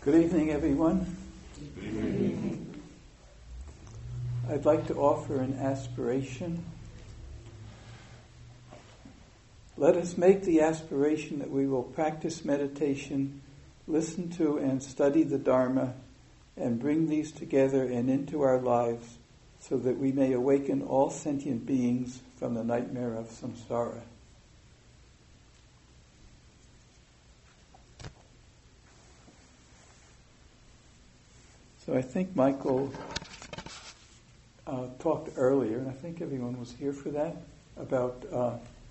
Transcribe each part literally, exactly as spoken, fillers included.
Good evening, everyone. Good evening. I'd like to offer an aspiration. Let us make the aspiration that we will practice meditation, listen to and study the Dharma, and bring these together and into our lives so that we may awaken all sentient beings from the nightmare of samsara. So I think Michael uh, talked earlier, and I think everyone was here for that, about uh,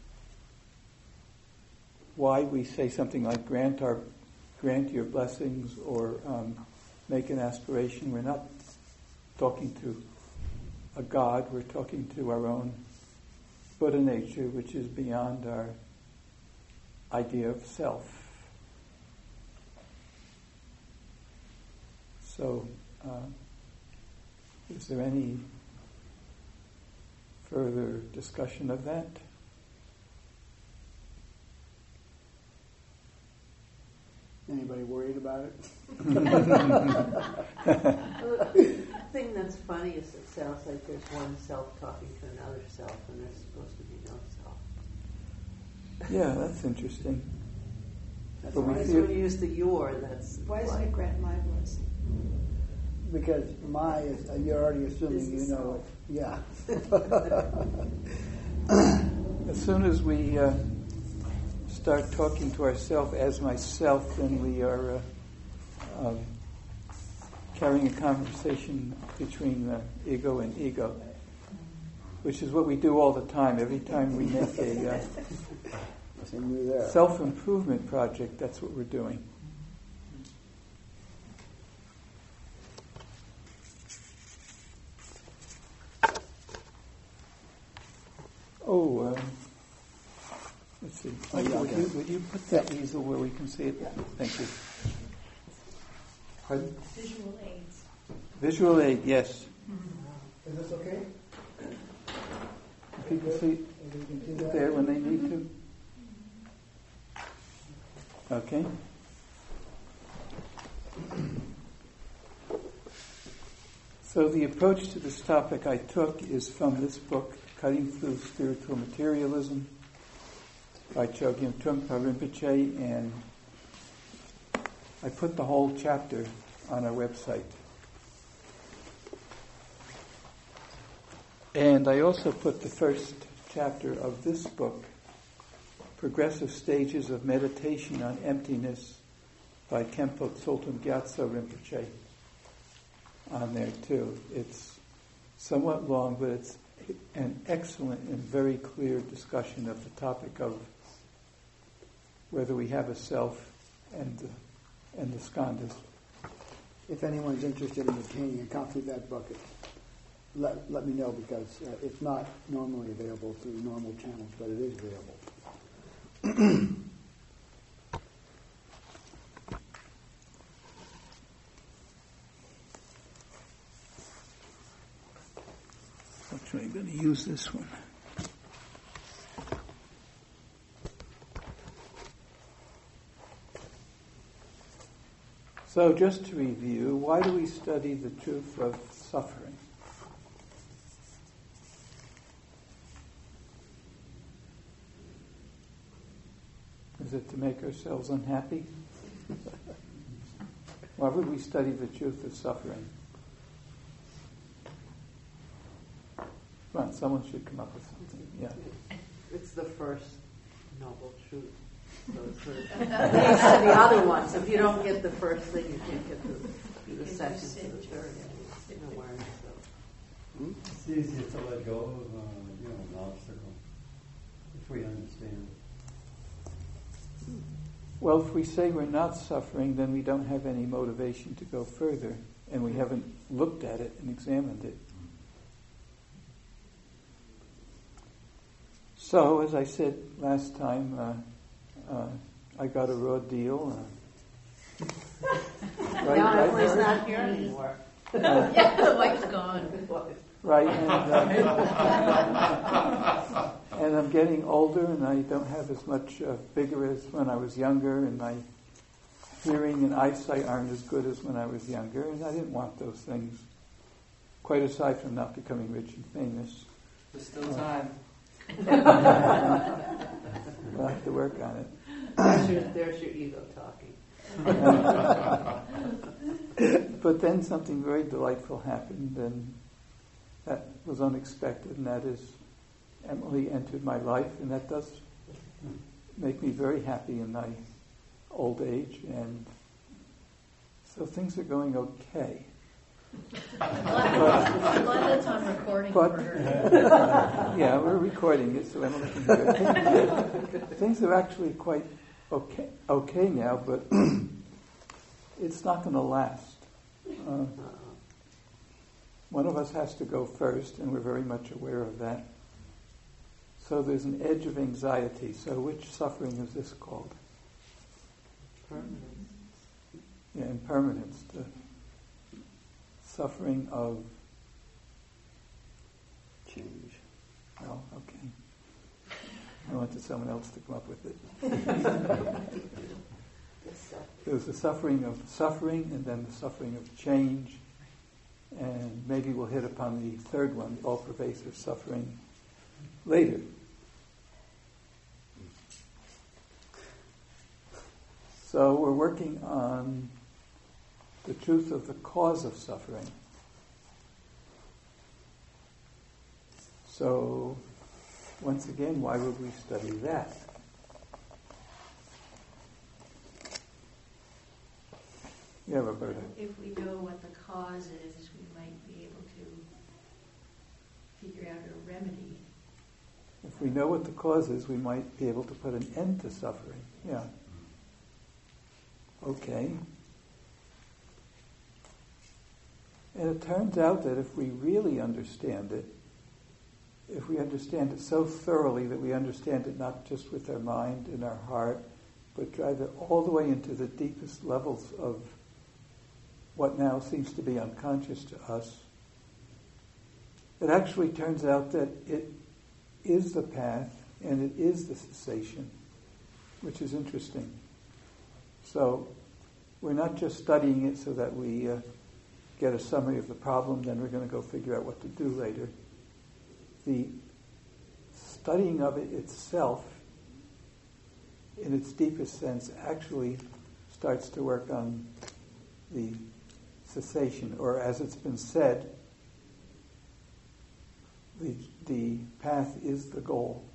why we say something like grant our, grant your blessings or um, make an aspiration. We're not talking to a God, we're talking to our own Buddha nature, which is beyond our idea of self. So, uh, is there any further discussion of that? Anybody worried about it? The thing that's funny is it sounds like there's one self talking to another self, and there's supposed to be no self. Yeah, that's interesting. That's But we why feel- when you use the your, that's Why doesn't like, it grant my blessing? Because my is, uh, you're already assuming Is the you know self. it. Yeah. As soon as we uh, start talking to ourselves as myself, then we are uh, um, carrying a conversation between uh, ego and ego, which is what we do all the time. Every time we make a uh, So you're there. self-improvement project, that's what we're doing. Oh, um, let's see. Oh, yeah, would, okay. you, would you put that easel where we can see it? Thank you. Pardon? Visual aids. Visual aid, yes. Is this okay? People see You can do it that. there when they need to. Okay. So the approach to this topic I took is from this book, Cutting Through Spiritual Materialism, by Chogyam Trungpa Rinpoche, and I put the whole chapter on our website. And I also put the first chapter of this book, Progressive Stages of Meditation on Emptiness, by Khenpo Tsultrim Gyatso Rinpoche, on there too. It's somewhat long, but it's an excellent and very clear discussion of the topic of whether we have a self and the, and the skandhas. If anyone's interested in obtaining a copy of that book, let let me know, because uh, it's not normally available through normal channels, but it is available. Actually, I'm going to use this one. So just to review, why do we study the truth of suffering? Is it to make ourselves unhappy? Why would we study the truth of suffering? Come on, someone should come up with something. Yeah. it's the first noble truth. So it's sort of leads to the other ones. If you don't get the first thing, you can't get the, the second to the third. You know, awareness of. It's easier to let go of, uh, you know, an obstacle if we understand. Well, if we say we're not suffering, then we don't have any motivation to go further, and we haven't looked at it and examined it. So, as I said last time, uh, uh, I got a raw deal. Uh, right, Now right, Emily's Mary? not here anymore. Uh, Yeah, the light's gone. Right, and, uh, and I'm getting older, and I don't have as much uh, vigor as when I was younger, and I hearing and eyesight aren't as good as when I was younger, and I didn't want those things, quite aside from not becoming rich and famous. There's still time. We'll have to work on it. There's your, there's your ego talking. But then something very delightful happened, and that was unexpected, and that is Emily entered my life, and that does make me very happy in my old age, and so things are going okay. London's on recording But- for her. Yeah, we're recording it, so Emily can hear it. Things are actually quite okay, okay now, but it's not going to last. Uh, one of us has to go first, and we're very much aware of that. So there's an edge of anxiety. So which suffering is this called? Permanence. Yeah, impermanence. The suffering of... Change. Oh, okay. I wanted someone else to come up with it. There's the suffering of suffering, and then the suffering of change, and maybe we'll hit upon the third one, the all-pervasive suffering, later. So we're working on the truth of the cause of suffering. So, once again, why would we study that? Yeah, Roberta. If we know what the cause is, we might be able to figure out a remedy. If we know what the cause is, we might be able to put an end to suffering. Yeah. Okay. And it turns out that if we really understand it, if we understand it so thoroughly that we understand it not just with our mind and our heart, but drive it all the way into the deepest levels of what now seems to be unconscious to us, it actually turns out that it is the path and it is the cessation, which is interesting. So we're not just studying it so that we uh, get a summary of the problem, then we're going to go figure out what to do later. The studying of it itself, in its deepest sense, actually starts to work on the cessation, or as it's been said, the the path is the goal.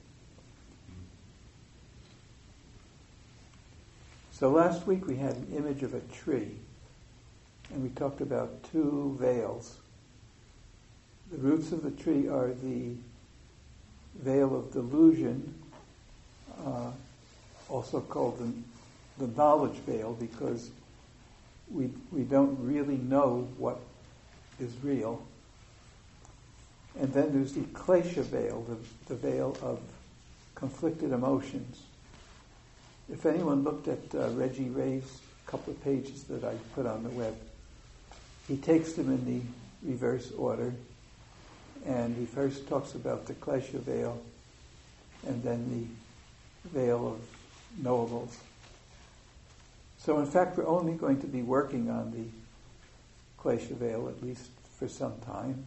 So last week we had an image of a tree, and we talked about two veils. The roots of the tree are the veil of delusion, uh, also called the, the knowledge veil, because we we don't really know what is real. And then there's the klesha veil, the, the veil of conflicted emotions. If anyone looked at uh, Reggie Ray's couple of pages that I put on the web, he takes them in the reverse order, and he first talks about the klesha veil, and then the veil of knowables. So in fact, we're only going to be working on the klesha veil, at least for some time.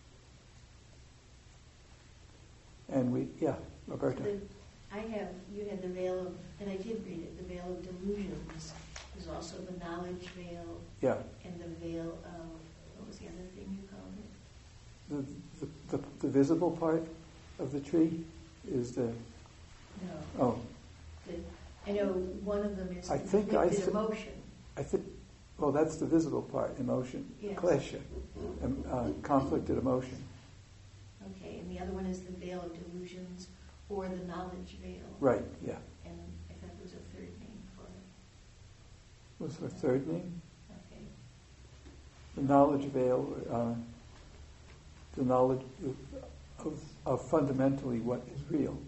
And we, yeah, Roberta. The, I have, you had the veil of, and I did read it, the veil of delusions. There's also the knowledge veil. Yeah. And the veil of, what was the other thing you called it? The, the, the, the visible part of the tree is the, No. oh, The, I know one of them is I think I conflicted said- emotion. I think, well, that's the visible part, emotion, Yes. klesha, um, uh, conflicted emotion. Okay, and the other one is the veil of delusions, or the knowledge veil. Right, yeah. And I thought there was a third name for it. Was her third name? Okay. The knowledge veil, uh, the knowledge of, of, of fundamentally what is real.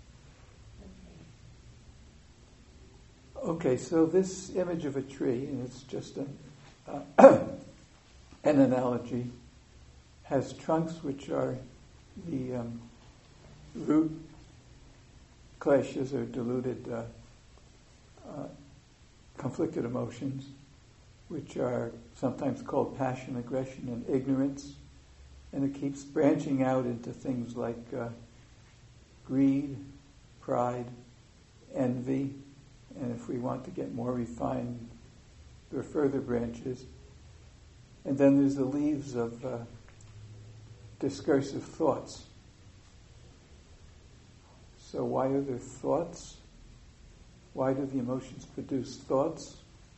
Okay. Okay, so this image of a tree, and it's just an, uh, an analogy, has trunks which are the um, root kleshas or diluted uh, uh, conflicted emotions, which are sometimes called passion, aggression, and ignorance. And it keeps branching out into things like uh, greed, pride, envy, and if we want to get more refined, there are further branches. And then there's the leaves of uh, discursive thoughts. So why are there thoughts? Why do the emotions produce thoughts?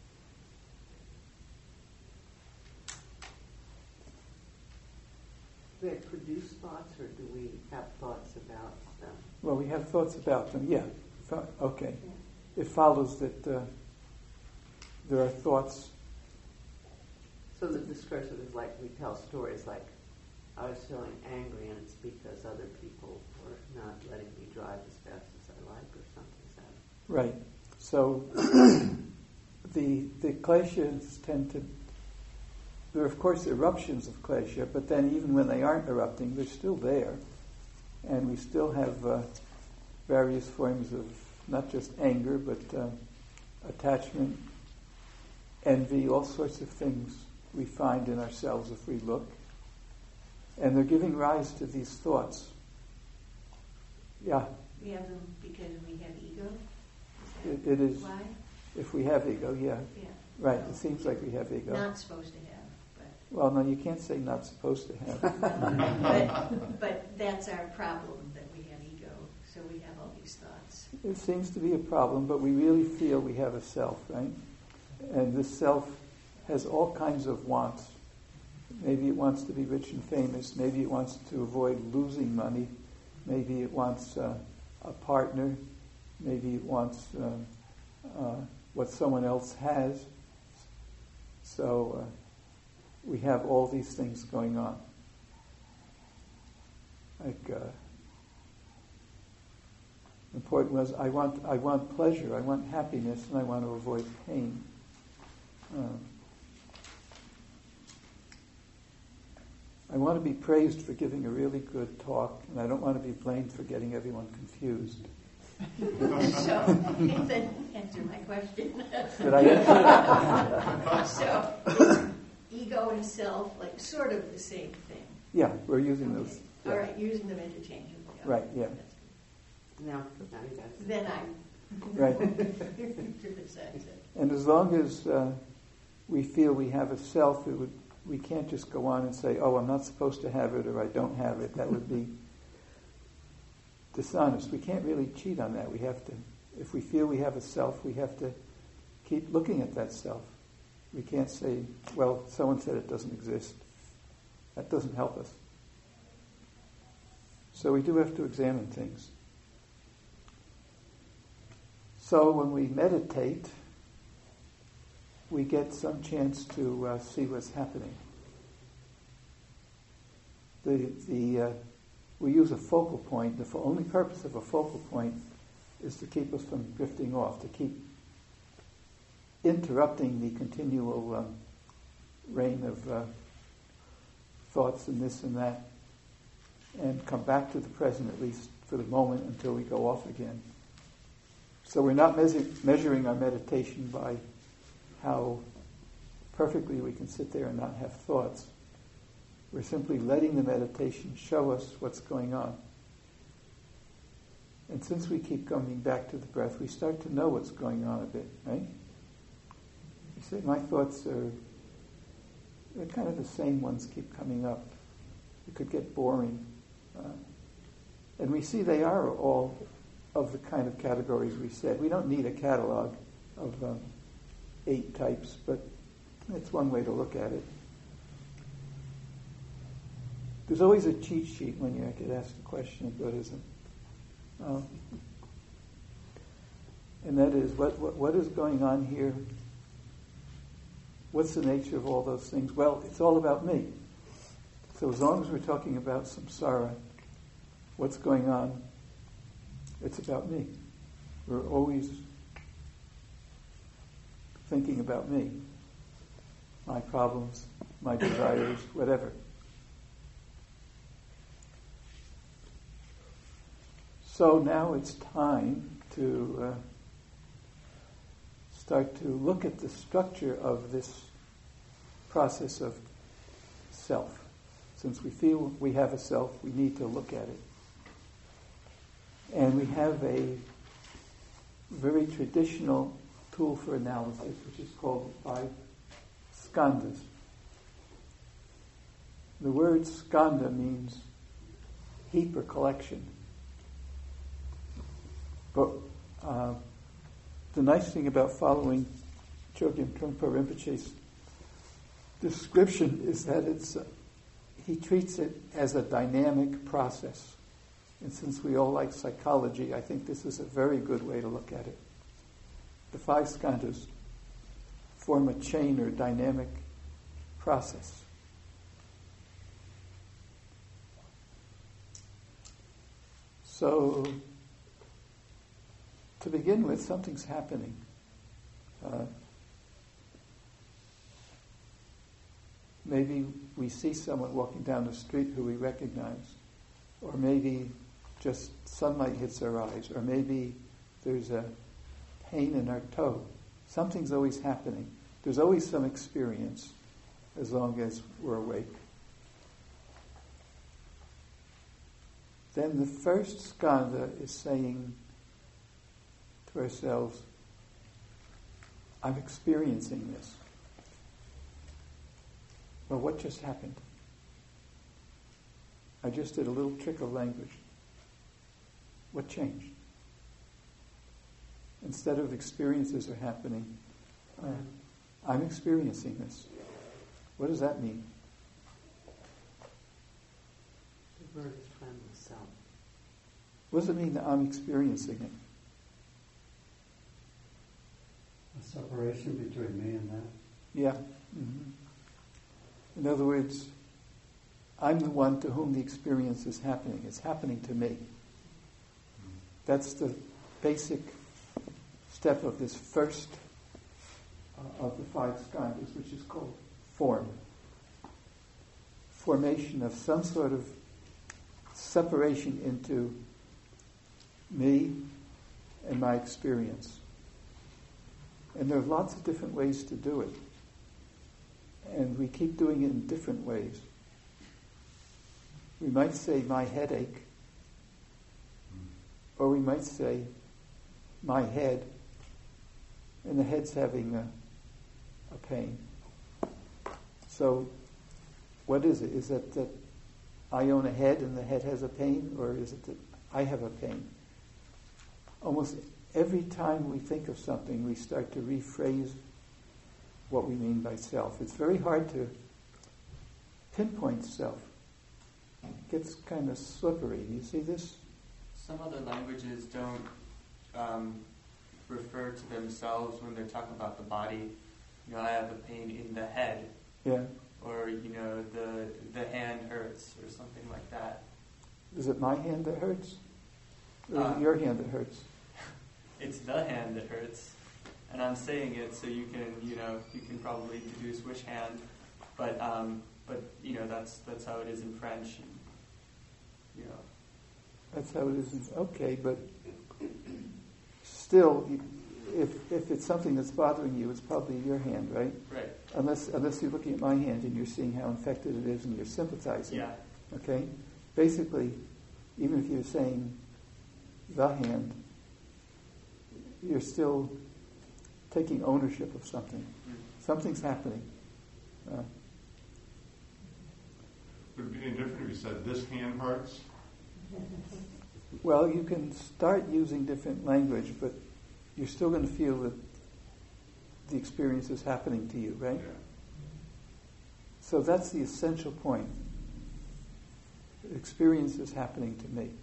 Do they produce thoughts, or do we have thoughts about them? Well, we have thoughts about them, yeah. Th- okay. It follows that uh, there are thoughts. So the discursive is like, we tell stories like, I was feeling angry and it's because other people were not letting me drive as fast as I like, or something like that. Right. So the the kleshas tend to, there are of course eruptions of klesha, but then even when they aren't erupting, they're still there. And we still have uh, various forms of not just anger, but uh, attachment, envy, all sorts of things we find in ourselves if we look. And they're giving rise to these thoughts. Yeah. We have them because we have ego? It, it is. Why? If we have ego, yeah. Yeah. Right, it seems like we have ego. Not supposed to have, but... Well, no, you can't say not supposed to have. but, but that's our problem, that we have ego, so we have all these thoughts. It seems to be a problem, but we really feel we have a self, right? And this self has all kinds of wants. Maybe it wants to be rich and famous. Maybe it wants to avoid losing money. Maybe it wants uh, a partner. Maybe it wants uh, uh, what someone else has. So uh, we have all these things going on. Like uh, important was I want I want pleasure, I want happiness, and I want to avoid pain. Uh, I want to be praised for giving a really good talk, and I don't want to be blamed for getting everyone confused. So, then answer my question. Did I answer? So, is ego and self like sort of the same thing? Yeah, we're using those. Yeah. All right, using them interchangeably. Okay. Right, yeah. That's good. Now, now you guys. Then I'm Right. criticizing it. And as long as uh, we feel we have a self, it would, we can't just go on and say, oh, I'm not supposed to have it, or I don't have it. That would be dishonest. We can't really cheat on that. We have to, if we feel we have a self, we have to keep looking at that self. We can't say, well, someone said it doesn't exist. That doesn't help us. So we do have to examine things. So when we meditate, we get some chance to uh, see what's happening. The the uh, we use a focal point. The fo- only purpose of a focal point is to keep us from drifting off, to keep interrupting the continual um, rain of uh, thoughts and this and that, and come back to the present, at least for the moment, until we go off again. So we're not measure- measuring our meditation by how perfectly we can sit there and not have thoughts. We're simply letting the meditation show us what's going on. And since we keep coming back to the breath, we start to know what's going on a bit, right? You say, my thoughts are, they're kind of the same ones keep coming up. It could get boring. Uh, and we see they are all of the kind of categories we said. We don't need a catalog of um, eight types, but it's one way to look at it. There's always a cheat sheet when you get asked a question in Buddhism. Um, and that is, what, what what is going on here? What's the nature of all those things? Well, it's all about me. So as long as we're talking about samsara, what's going on, it's about me. We're always thinking about me, my problems, my desires, whatever. So now it's time to uh, start to look at the structure of this process of self. Since we feel we have a self, we need to look at it. And we have a very traditional tool for analysis, which is called the five skandhas. The word skandha means heap or collection. But uh, the nice thing about following Chogyam Trungpa Rinpoche's description is that it's uh, he treats it as a dynamic process. And since we all like psychology, I think this is a very good way to look at it. The five skandhas form a chain or dynamic process. So, to begin with, something's happening. Uh, maybe we see someone walking down the street who we recognize, or maybe just sunlight hits our eyes, or maybe there's a pain in our toe. Something's always happening. There's always some experience, as long as we're awake. Then the first skandha is saying to ourselves, I'm experiencing this. Well, what just happened? I just did a little trick of language. What changed? Instead of experiences are happening, uh, I'm experiencing this. What does that mean? The word is from the self. What does it mean that I'm experiencing it? A separation between me and that. Yeah. Mm-hmm. In other words, I'm the one to whom the experience is happening. It's happening to me. That's the basic step of this first uh, of the five skandhas, which is called form. Formation of some sort of separation into me and my experience. And there are lots of different ways to do it. And we keep doing it in different ways. We might say, my headache, or we might say, my head, and the head's having a, a pain. So, what is it? Is it that I own a head and the head has a pain, or is it that I have a pain? Almost every time we think of something, we start to rephrase what we mean by self. It's very hard to pinpoint self. It gets kind of slippery. Do you see this? Some other languages don't um, refer to themselves when they talk about the body. You know, I have a pain in the head. Yeah. Or, you know, the the hand hurts or something like that. Is it my hand that hurts? Or is Uh, it your hand that hurts? It's the hand that hurts. And I'm saying it so you can, you know, you can probably deduce which hand. But, um, but you know, that's that's how it is in French. And, you know. That's how it is. In, okay, but still, if if it's something that's bothering you, it's probably your hand, right? Right. Unless unless you're looking at my hand and you're seeing how infected it is and you're sympathizing. Yeah. Okay? Basically, even if you're saying the hand, you're still taking ownership of something. Mm. Something's happening. Uh, Would it be any different if you said, this hand hurts? well, you can start using different language, but you're still going to feel that the experience is happening to you, right? Yeah. So that's the essential point. The experience is happening to me.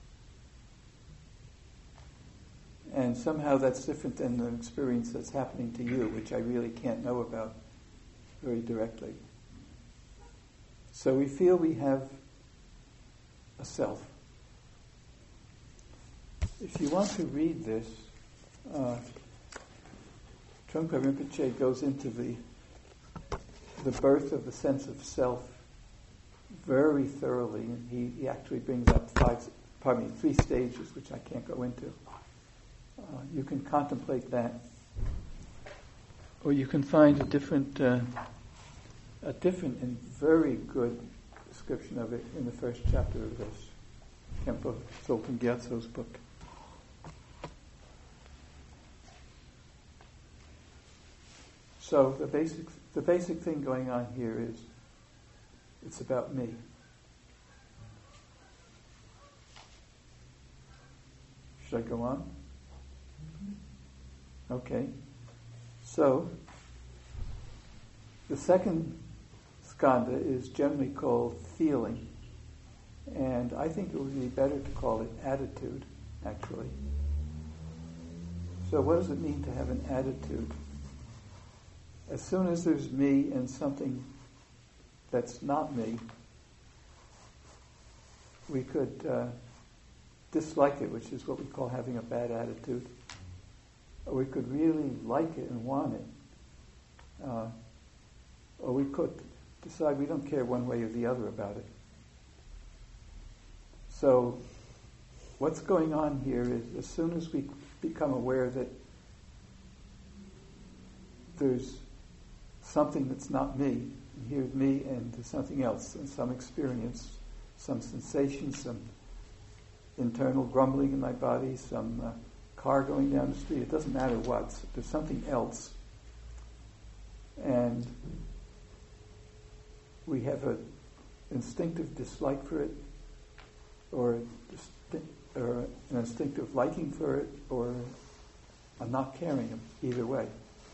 And somehow that's different than the experience that's happening to you, which I really can't know about very directly. So we feel we have a self. If you want to read this, uh, Trungpa Rinpoche goes into the the birth of the sense of self very thoroughly, and he, he actually brings up five, pardon me, three stages, which I can't go into. Uh, you can contemplate that. or you can find a different, uh, a different and very good description of it in the first chapter of this Khenpo Tsultrim Gyatso's book. So the basic, the basic thing going on here is it's about me. Should I go on? Okay. So, the second skanda is generally called feeling. And I think it would be better to call it attitude, actually. So what does it mean to have an attitude? As soon as there's me and something that's not me, we could uh, dislike it, which is what we call having a bad attitude. Or we could really like it and want it. Uh, or we could decide we don't care one way or the other about it. So what's going on here is as soon as we become aware that there's something that's not me, and here's me and there's something else, and some experience, some sensation, some internal grumbling in my body, some uh, car going down the street, it doesn't matter what, there's something else. And we have an instinctive dislike for it, or, or an instinctive liking for it, or a not caring, either way.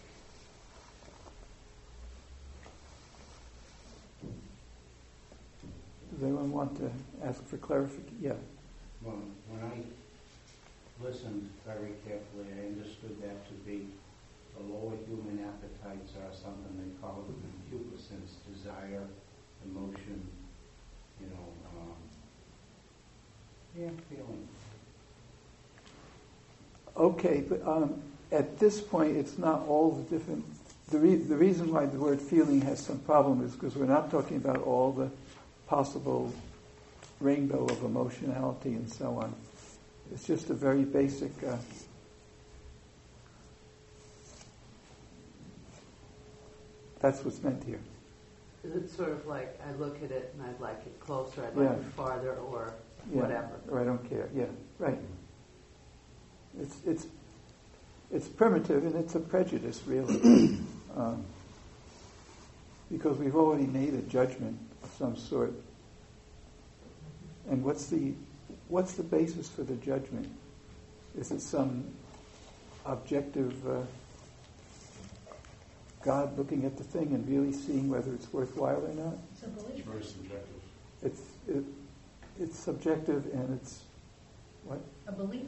Does anyone want to ask for clarification? Yeah. Well, when I listened very carefully, I understood that to be the lower human appetites are something they call the concupiscence, desire, emotion, you know, um, yeah, feeling. Okay, but um, at this point, it's not all the different. The, re- the reason why the word feeling has some problem is because we're not talking about all the possible rainbow of emotionality and so on. It's just a very basic. Uh, that's what's meant here. Is it sort of like I look at it and I'd like it closer, I'd Yeah. like it farther, or Yeah, whatever? or I don't care. Yeah, right. It's it's it's primitive and it's a prejudice, really, um, because we've already made a judgment of some sort. And what's the what's the basis for the judgment? Is it some objective uh, God looking at the thing and really seeing whether it's worthwhile or not? It's a belief. It's very subjective. It's it, it's subjective and it's what? A belief.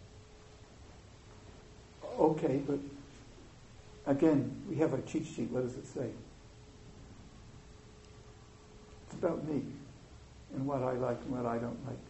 Okay, but again, we have a cheat sheet. What does it say? It's about me and what I like and what I don't like.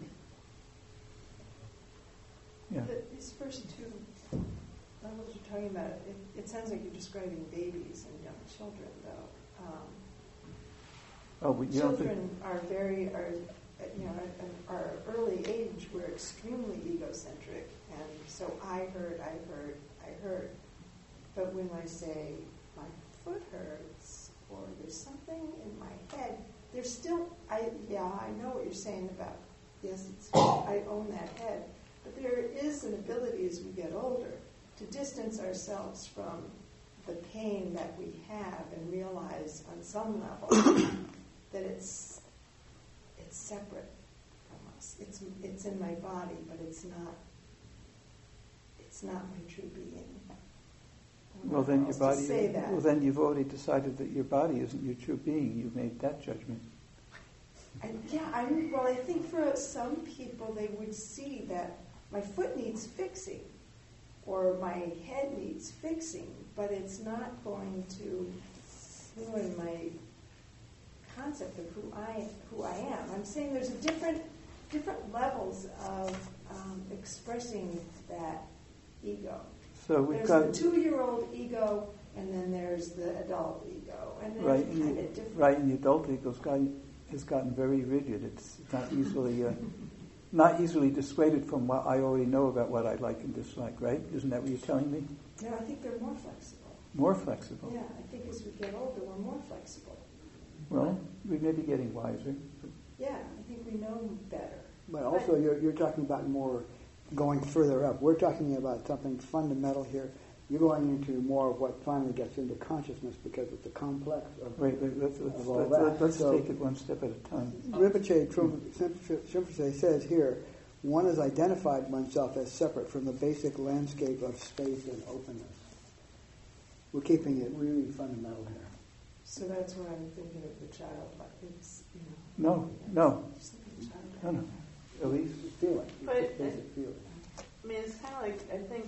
Yeah. The, these first two levels you're talking about, it, it sounds like you're describing babies and young children, though. Um, Oh, we, you don't think? children are very, are, you know, at our early age, we're extremely egocentric, and so I heard, I heard, I heard. But when I say my foot hurts or there's something in my head, there's still, I yeah, I know what you're saying about, yes, it's, I own that head. But there is an ability as we get older to distance ourselves from the pain that we have and realize on some level that it's it's separate from us. It's it's in my body, but it's not it's not my true being. Well, then your body. Say that. Well, then you've already decided that your body isn't your true being. You've made that judgment. And yeah, I mean, well, I think for some people they would see that my foot needs fixing or my head needs fixing, but it's not going to ruin my concept of who I who I am. I'm saying there's a different different levels of um, expressing that ego. So we've There's got the two-year-old ego, and then there's the adult ego, and they're right, kind and of the, different. right, and the adult ego's got, has gotten very rigid. It's not easily uh, not easily dissuaded from what I already know about what I like and dislike. Right? Isn't that what you're telling me? No, I think they're more flexible. More flexible. Yeah, I think as we get older, we're more flexible. Well, we may be getting wiser. Yeah, I think we know better. But also, you're, you're talking about more going further up. We're talking about something fundamental here. You're going into more of what finally gets into consciousness because it's a complex of, Wait, wait let's, let's, of all let's, that. let's, let's So, take it one step at a time. Rinpoche Trungpa says here, one has identified oneself as separate from the basic landscape of space and openness. We're keeping it really fundamental here. So that's why I'm thinking of the child. It's, you know. No, no, Just think of the child. no, no. Elise? Feeling. But It's basic feeling. I mean, it's kind of like, I think,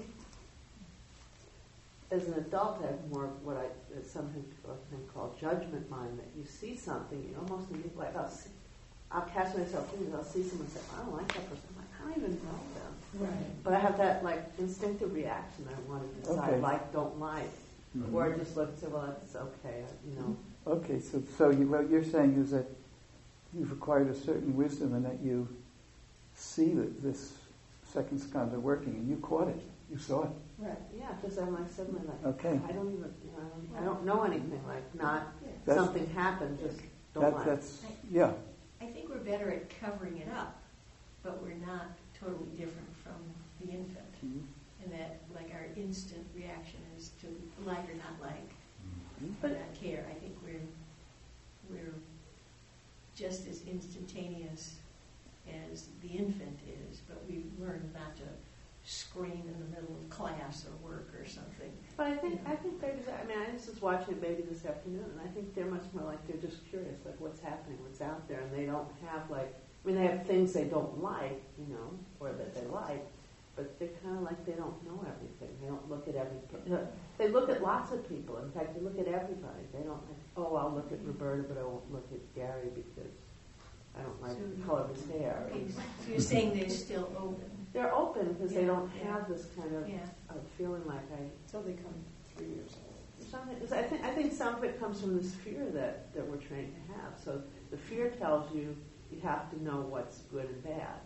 as an adult, I have more what I, as something people often call judgment mind, that you see something, you almost think, like, I'll, see, I'll catch myself thinking, I'll see someone say, I don't like that person. I'm like, I don't even know them. Right. But I have that, like, instinctive reaction. I want to decide, Okay. like, don't like. Mhm. Or just look and say, well, that's okay, you know. Okay, so so you, what you're saying is that you've acquired a certain wisdom and that you see that this second skandha working and you caught it, you saw it. Right. Yeah, because I'm like suddenly like, Okay. I don't even, you know, I don't, I don't know anything. Like, not That's- something happened, just don't That, like. that's, yeah. I think we're better at covering it up, but we're not totally different from the infant. Mhm. And that, like, our instant reaction is to like or not like, But- or not care. I think we're we're just as instantaneous as the infant is, but we've learned not to scream in the middle of class or work or something. But I think you know. I think they're just, I mean, I was just watching a baby this afternoon, and I think they're much more like they're just curious, like what's happening, what's out there, and they don't have like, I mean, they have things they don't like, you know, or that they like, but they're kind of like they don't know everything. They don't look at every. You know, they look at lots of people. In fact, they look at everybody. They don't like, oh, I'll look at Roberta, but I won't look at Gary because I don't like So- the color of his hair. Okay, so you're saying they're still open. They're open because they Yeah, don't yeah. have this kind of, Yeah. of feeling like I. Until they come three years old. Something, 'cause I think I think some of it comes from this fear that, that we're trained to have. So the fear tells you you have to know what's good and bad,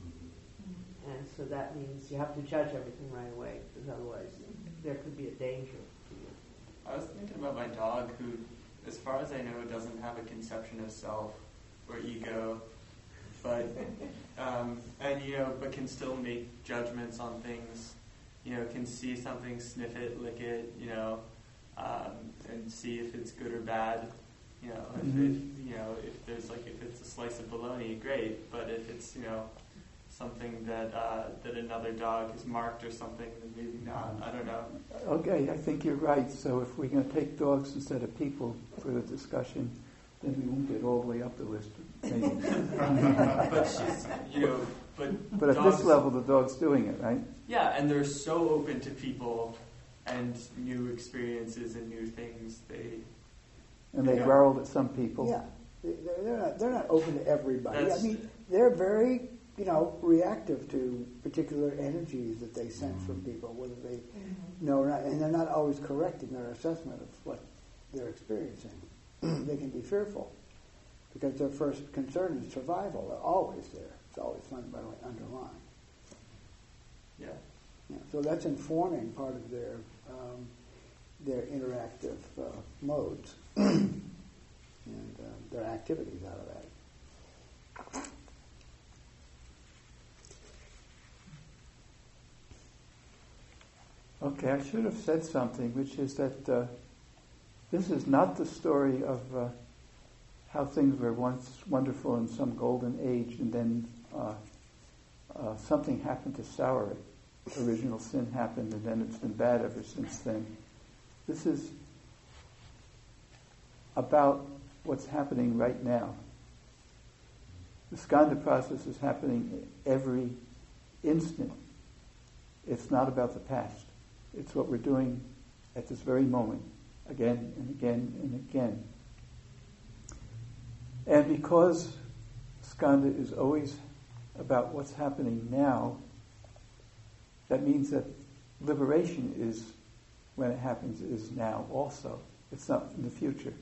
and so that means you have to judge everything right away, because otherwise there could be a danger to you. I was thinking about my dog who, as far as I know, doesn't have a conception of self or ego, but um, and you know, but can still make judgments on things. You know, can see something, sniff it, lick it, you know, um, and see if it's good or bad. You know, if Mhm. it, you know, if there's like if it's a slice of bologna, great. But if it's you know something that uh, that another dog has marked or something, then maybe not. I don't know. Okay, I think you're right. So if we're going to take dogs instead of people for the discussion, then we won't get all the way up the list. Maybe. But she's, you know, but But at dogs, this level, the dog's doing it, right? yeah, and they're so open to people and new experiences and new things. They, And they Yeah. growled at some people. Yeah, They- they're they're not, they're not open to everybody. I That's- mean, they're very, you know, reactive to particular energies that they sense from people, whether they know or not, and they're not always correct in their assessment of what they're experiencing. They can be fearful because their first concern is survival. They're always there. It's always fundamentally underlying. yeah. Yeah, so that's informing part of their um, their interactive uh, modes and uh, their activities out of that. Okay, I should have said something, which is that uh, this is not the story of uh, how things were once wonderful in some golden age and then uh, uh, something happened to sour it. Original sin happened and then it's been bad ever since then. This is about what's happening right now. The skandha process is happening every instant. It's not about the past. It's what we're doing at this very moment, again and again and again. And because skandha is always about what's happening now, that means that liberation is, when it happens, is now also. It's not in the future.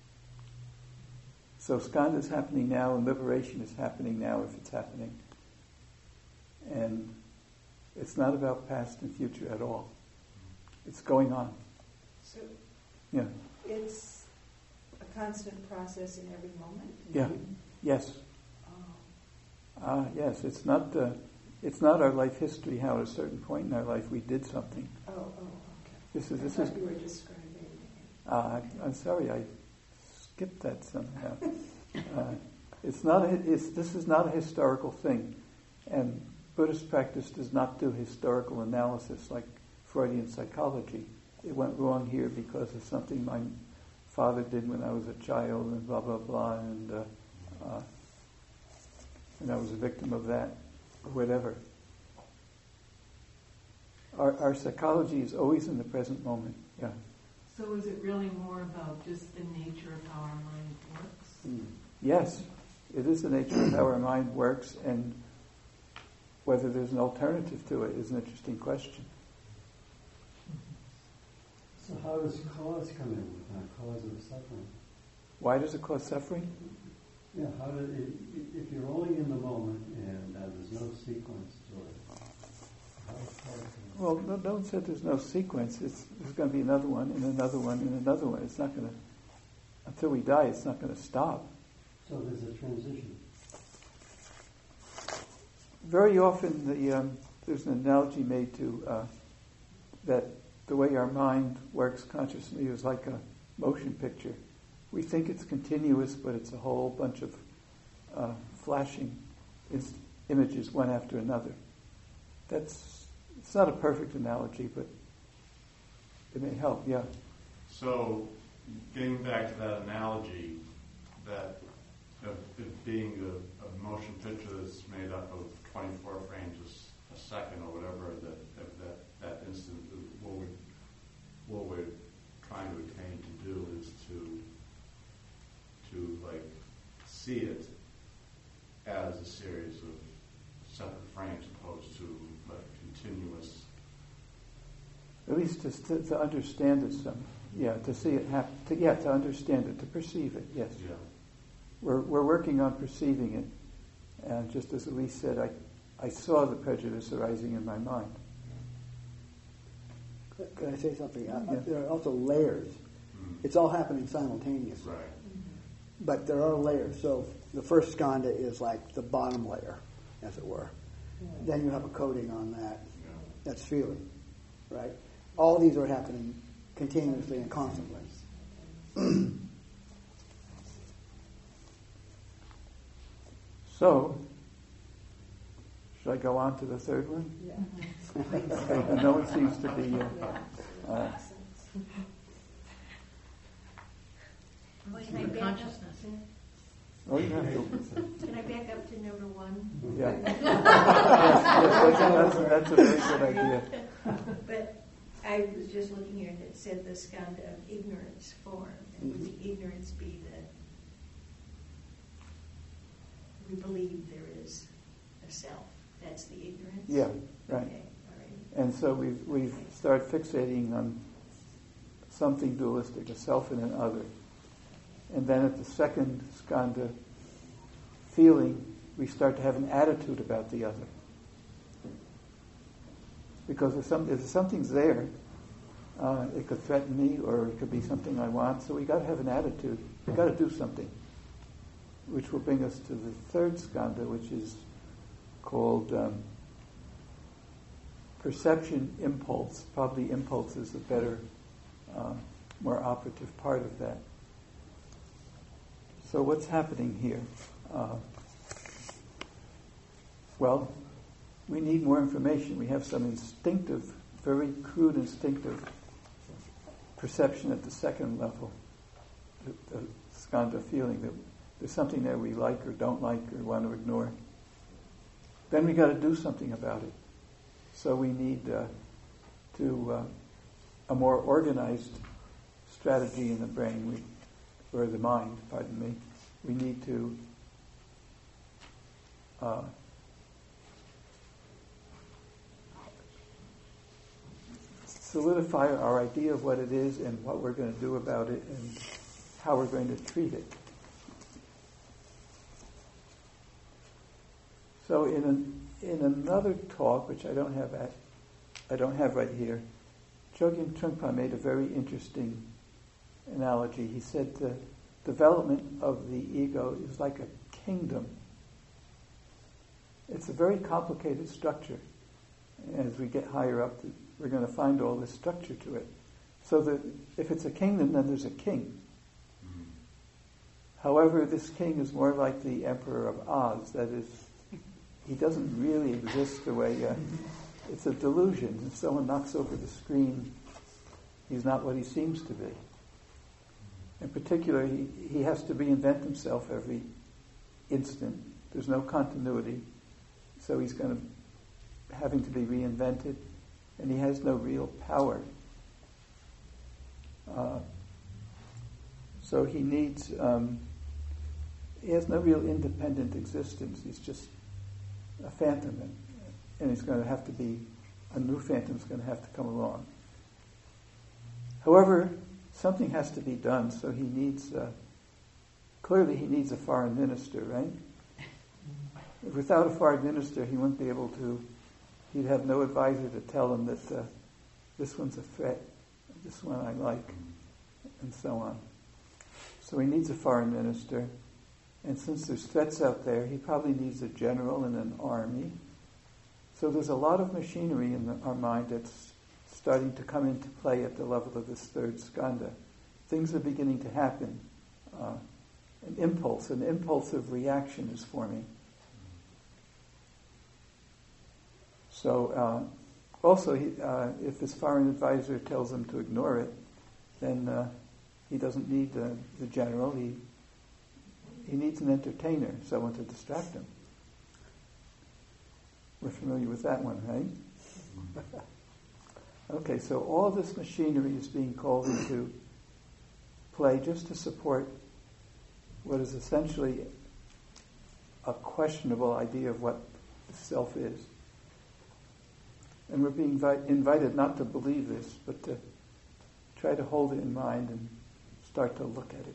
So skandha is happening now and liberation is happening now if it's happening. And it's not about past and future at all. It's going on. So Yeah. it's a constant process in every moment? Yeah. Yes. Oh. Ah, yes. It's not the. It's not our life history. How at a certain point in our life we did something. Oh, oh, okay. This is I this thought is. you were describing. Uh, I'm sorry, I skipped that somehow. Uh, it's not. A, it's, this is not a historical thing, and Buddhist practice does not do historical analysis like Freudian psychology. It went wrong here because of something my father did when I was a child, and blah blah blah, and uh, uh, and I was a victim of that, or whatever. Our, our psychology is always in the present moment. Yeah. So is it really more about just the nature of how our mind works? Mm. Yes, it is the nature of how our mind works, and whether there's an alternative to it is an interesting question. So how does cause come in with that cause of suffering? Why does it cause suffering? Yeah, how do, if, if you're only in the moment and uh, there's no sequence to it, how is cause? Well, no, don't say there's no sequence. It's, there's going to be another one, and another one, and another one. It's not going to, until we die, it's not going to stop. So there's a transition. Very often, the, um, there's an analogy made to uh, that the way our mind works consciously is like a motion picture. We think it's continuous, but it's a whole bunch of uh, flashing inst- images, one after another. That's it's not a perfect analogy, but it may help. Yeah. So, getting back to that analogy, that of it being a, a motion picture that's made up of twenty-four frames a second or whatever, that that that instant, what we what we're trying to attain to do is to to like see it as a series of separate frames, opposed to like continuous. At least to, to, to understand it some. Yeah, to see it happen. To, yeah, to understand it, to perceive it. Yes. Yeah. We're we're working on perceiving it, and just as Elise said, I I saw the prejudice arising in my mind. Can I say something? Uh, Yeah. There are also layers. Mm-hmm. It's all happening simultaneously. Right. But there are layers. So the first skandha is like the bottom layer, as it were. Then you have a coating on that. Yeah. That's feeling, right? All these are happening continuously and constantly. So, should I go on to the third one? Yeah. Okay, no one seems to be. Uh, uh, Well, can I back up? oh, you have to. Can I back up to number one? Yeah. yes, yes, that's, that's, that's a very good idea. But I was just looking here, and it said the skandha of ignorance form. And would the ignorance be that we believe there is a self? That's the ignorance? Yeah, right. Okay, all right. And so we we start fixating on something dualistic, a self and an other. And then at the second skandha, feeling, we start to have an attitude about the other. Because if, some, if something's there, uh, it could threaten me, or it could be something I want. So we got to have an attitude. We got to do something, which will bring us to the third skandha, which is called um, perception impulse. Probably impulse is the better, uh, more operative part of that. So what's happening here? Uh, well, we need more information. We have some instinctive, very crude instinctive perception at the second level, the, the skandha feeling that there's something there we like or don't like or want to ignore. Then we got to do something about it. So we need uh, to uh, a more organized strategy in the brain. We, or the mind, pardon me, we need to uh, solidify our idea of what it is and what we're going to do about it and how we're going to treat it. So in an, in another talk, which I don't have at, I don't have right here, Chogyam Trungpa made a very interesting analogy. He said the development of the ego is like a kingdom. It's a very complicated structure. As we get higher up, we're going to find all this structure to it. So that if it's a kingdom, then there's a king. Mm-hmm. However, this king is more like the Emperor of Oz. That is, he doesn't really exist the way... Uh, it's a delusion. If someone knocks over the screen, he's not what he seems to be. In particular, he, he has to reinvent himself every instant. There's no continuity. So he's going to having to be reinvented, and he has no real power. Uh, so he needs, um, he has no real independent existence. He's just a phantom, and, and he's going to have to be, a new phantom's going to have to come along. However, something has to be done, so he needs, uh, clearly he needs a foreign minister, right? Without a foreign minister, he wouldn't be able to, he'd have no advisor to tell him that uh, this one's a threat, this one I like, and so on. So he needs a foreign minister, and since there's threats out there, he probably needs a general and an army. So there's a lot of machinery in the, our mind that's starting to come into play at the level of this third skandha. Things are beginning to happen. Uh, an impulse, an impulsive reaction is forming. So uh, also, he, uh, if his foreign advisor tells him to ignore it, then uh, he doesn't need uh, the general. He he needs an entertainer, someone to distract him. We're familiar with that one, right? Okay, so all this machinery is being called into play just to support what is essentially a questionable idea of what the self is. And we're being vi- invited not to believe this, but to try to hold it in mind and start to look at it.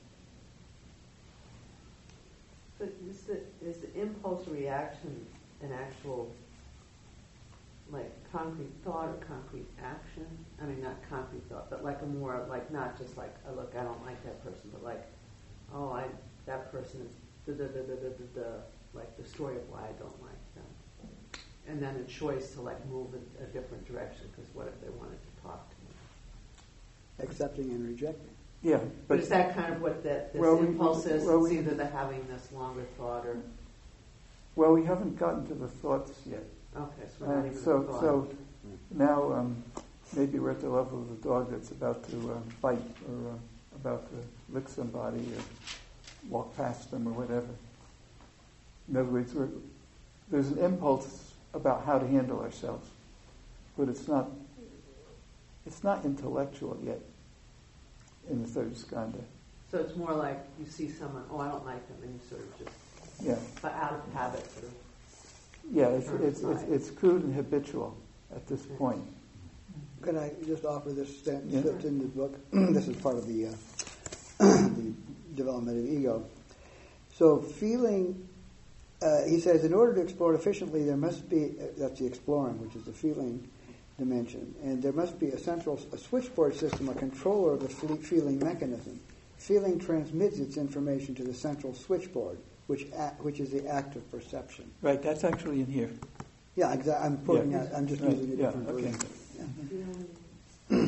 But is the, is the impulse reaction an actual, like, concrete thought or concrete action? I mean, not concrete thought, but like a more, like, not just like, oh, look, I don't like that person, but like, oh, I that person is da da da da da da da, like the story of why I don't like them. And then a choice to like move in a different direction, because what if they wanted to talk to me? Accepting and rejecting. Yeah, But, but is that kind of what that this well, we- impulse is? well, it's we- either the having this longer thought or well, we haven't gotten to the thoughts yet. okay, so we're not Uh, even so, thought. so now um, maybe we're at the level of the dog that's about to uh, bite or uh, about to lick somebody or walk past them or whatever. In other words, we're, there's an impulse about how to handle ourselves, but it's not it's not intellectual yet in the third skandha. So it's more like you see someone, oh, I don't like them, and you sort of just, Yeah, but out of habit, sort of. yeah, it's Turn it's, it's aside. it's crude and habitual at this point. Could I just offer this sentence Yeah. that's in the book? This is part of the, uh, the development of ego. So feeling, uh, he says, in order to explore efficiently, there must be, uh, that's the exploring, which is the feeling dimension, and there must be a central, a switchboard system, a controller of the fe- feeling mechanism. Feeling transmits its information to the central switchboard, which a- which is the act of perception. Right, that's actually in here. Yeah, exactly. I'm putting Yeah. out, I'm just Right, using a yeah, different okay. version. Yeah.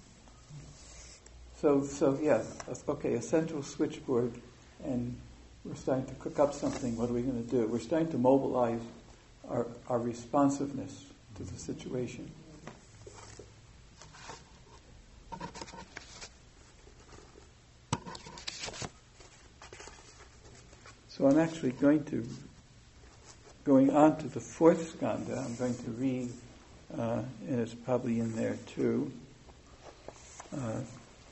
So, so yes, okay, a central switchboard, and we're starting to cook up something. What are we going to do? We're starting to mobilize our, our responsiveness to the situation. So I'm actually going to, going on to the fourth skandha, I'm going to read, uh, and it's probably in there too. Uh,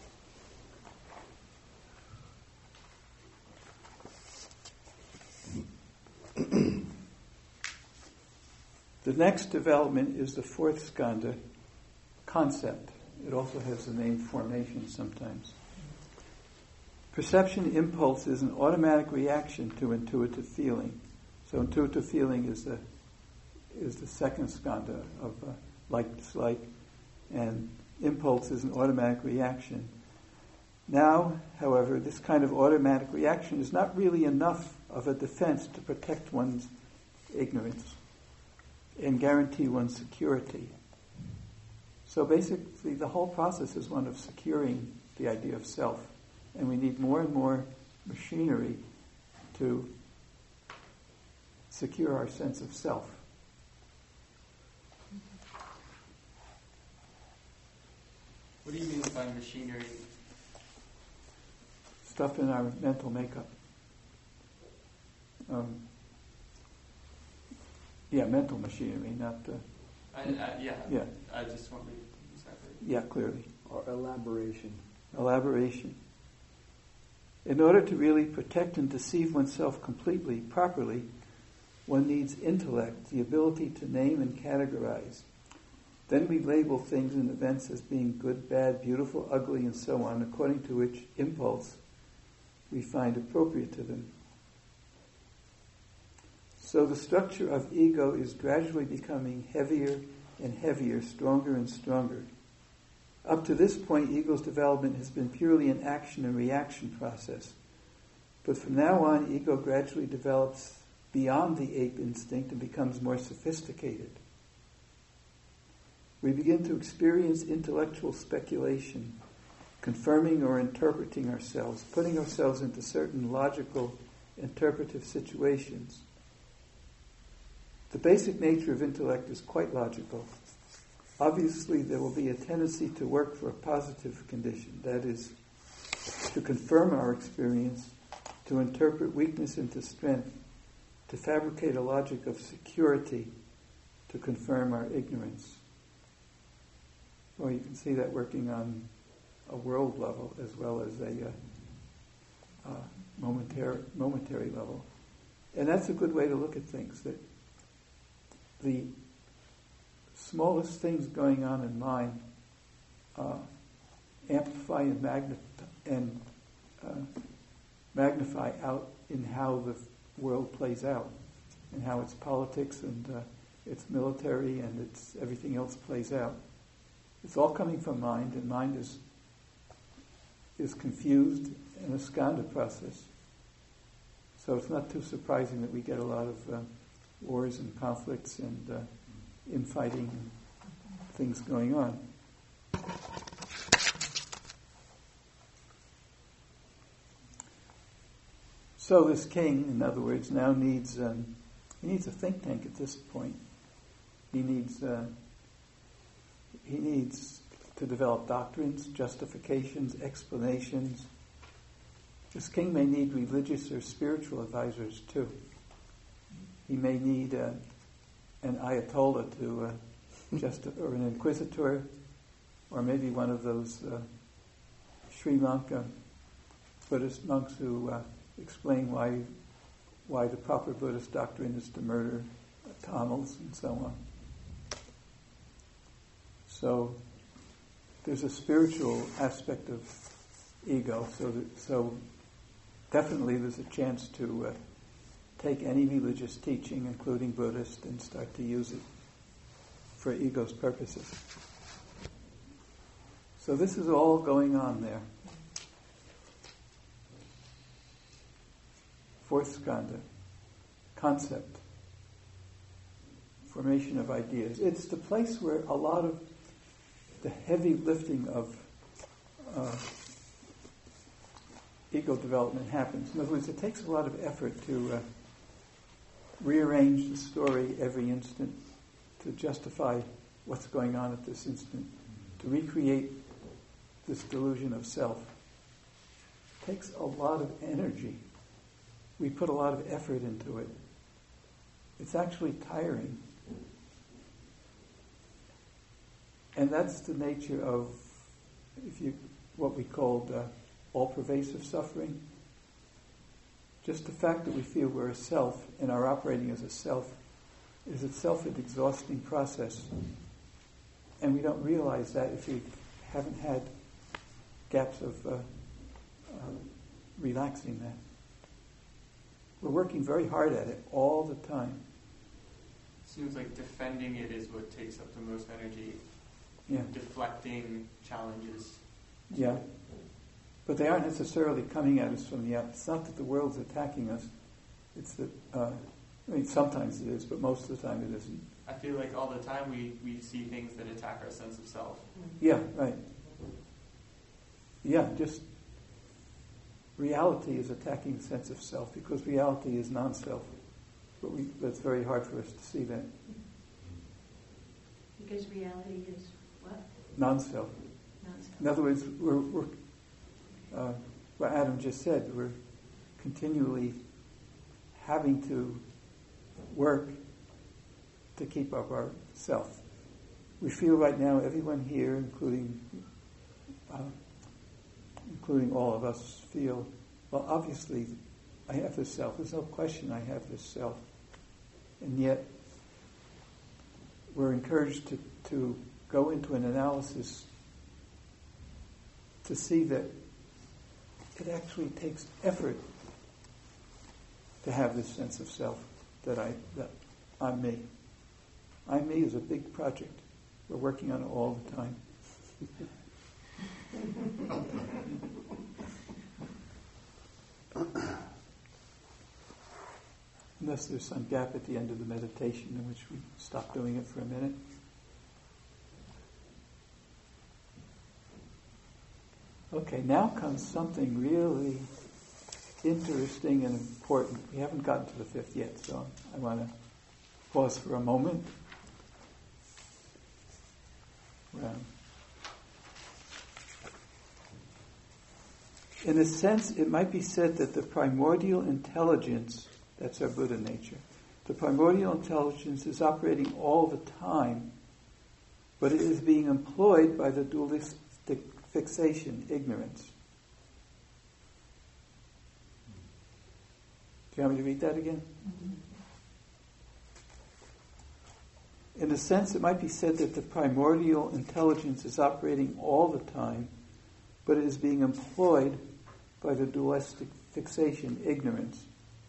The next development is the fourth skandha, concept. It also has the name formation sometimes. Perception impulse is an automatic reaction to intuitive feeling. So intuitive feeling is the is the second skandha of uh, like dislike, and impulse is an automatic reaction. Now, however, this kind of automatic reaction is not really enough of a defense to protect one's ignorance and guarantee one's security. So basically, the whole process is one of securing the idea of self. And we need more and more machinery to secure our sense of self. What do you mean by machinery? Stuff in our mental makeup. Um, yeah, mental machinery, not... Uh, I, I, yeah, yeah, I just want to be exactly. Yeah, clearly. Or elaboration. Elaboration. In order to really protect and deceive oneself completely, properly, one needs intellect, the ability to name and categorize. Then we label things and events as being good, bad, beautiful, ugly, and so on, according to which impulse we find appropriate to them. So the structure of ego is gradually becoming heavier and heavier, stronger and stronger. Up to this point, ego's development has been purely an action and reaction process. But from now on, ego gradually develops beyond the ape instinct and becomes more sophisticated. We begin to experience intellectual speculation, confirming or interpreting ourselves, putting ourselves into certain logical, interpretive situations. The basic nature of intellect is quite logical. Obviously, there will be a tendency to work for a positive condition, that is, to confirm our experience, to interpret weakness into strength, to fabricate a logic of security, to confirm our ignorance. Well, you can see that working on a world level as well as a uh, uh, momentary, momentary level. And that's a good way to look at things, that the smallest things going on in mind uh, amplify and, magni- and uh, magnify out in how the world plays out, and how its politics and uh, its military and its everything else plays out. It's all coming from mind, and mind is is confused and a skandha process. So it's not too surprising that we get a lot of uh, wars and conflicts and uh, infighting and things going on. So this king, in other words, now needs um, he needs a think tank at this point. He needs uh, he needs to develop doctrines, justifications, explanations. This king may need religious or spiritual advisors too. He may need uh, an ayatollah to uh, just or an inquisitor, or maybe one of those uh, Sri Lanka Buddhist monks who uh, explain why why the proper Buddhist doctrine is to murder Tamils and so on. So there's a spiritual aspect of ego. So that, so definitely there's a chance to uh, take any religious teaching, including Buddhist, and start to use it for ego's purposes. So this is all going on there. Fourth skandha, concept, formation of ideas. It's the place where a lot of the heavy lifting of uh, ego development happens. In other words, it takes a lot of effort to uh, rearrange the story every instant, to justify what's going on at this instant, to recreate this delusion of self. It takes a lot of energy. We put a lot of effort into it. It's actually tiring. And that's the nature of, if you, what we called uh, all-pervasive suffering. Just the fact that we feel we're a self and are operating as a self is itself an exhausting process. And we don't realize that if we haven't had gaps of uh, uh, relaxing that. We're working very hard at it all the time. Seems like defending it is what takes up the most energy. Yeah. deflecting challenges. Yeah. But they aren't necessarily coming at us from the outside. It's not that the world's attacking us. It's that, uh, I mean, sometimes it is, but most of the time it isn't. I feel like all the time we, we see things that attack our sense of self. Yeah, right. Yeah, just reality is attacking the sense of self because reality is non-self. But, we, but it's very hard for us to see that. Because reality is what? Non-self. Non-self. In other words, we're, we're uh, what Adam just said, we're continually having to work to keep up our self. We feel right now, everyone here, including uh, including all of us, feel, well, obviously, I have this self. There's no question I have this self. And yet, we're encouraged to, to go into an analysis to see that it actually takes effort to have this sense of self, that I that I'm me. I'm me is a big project. We're working on it all the time. Unless there's some gap at the end of the meditation in which we stop doing it for a minute. Okay, now comes something really interesting and important. We haven't gotten to the fifth yet, so I want to pause for a moment. Well, in a sense, it might be said that the primordial intelligence, that's our Buddha nature, the primordial intelligence is operating all the time, but it is being employed by the dualistic fixation, ignorance. Do you want me to read that again? Mm-hmm. In a sense, it might be said that the primordial intelligence is operating all the time, but it is being employed by the dualistic fixation, ignorance.